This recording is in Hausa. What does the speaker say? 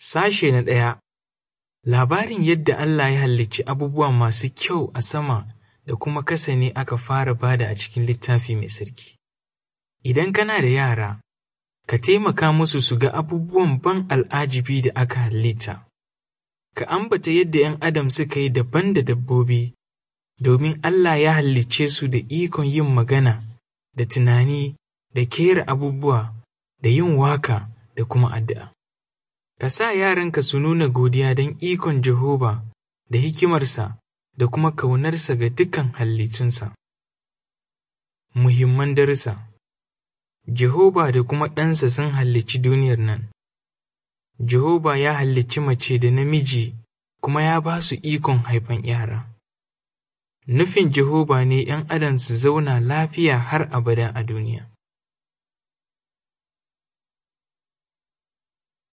Sashe na 1. Labarin yadda Allah ya halicci abubuwa masu kyau a sama da kuma ƙasa ne aka fara bada a cikin littafi mai tsarki. Idan kana da yara, ka taimaka musu su ga abubuwan ban al'ajibi da aka halitta. Ka ambata yadda ‘yan Adam suka yi daban da dabbobi, domin Allah ya halicce su da ikon yin magana, da tunani, da kera abubuwa, da yin waka, da kuma addu'a. Ka sa yaranka su nuna godiya don ikon Jehova da hikimarsa da kuma ƙaunarsa ga dukan halittunsa. Muhimman darussa. Jehova da kuma Ɗansa sun halicci duniyar nan. Jehova ya halicci mace da namiji kuma ya ba su ikon haifan yara. Nufin Jehova ne ‘yan Adam su zauna lafiya har abada a duniya.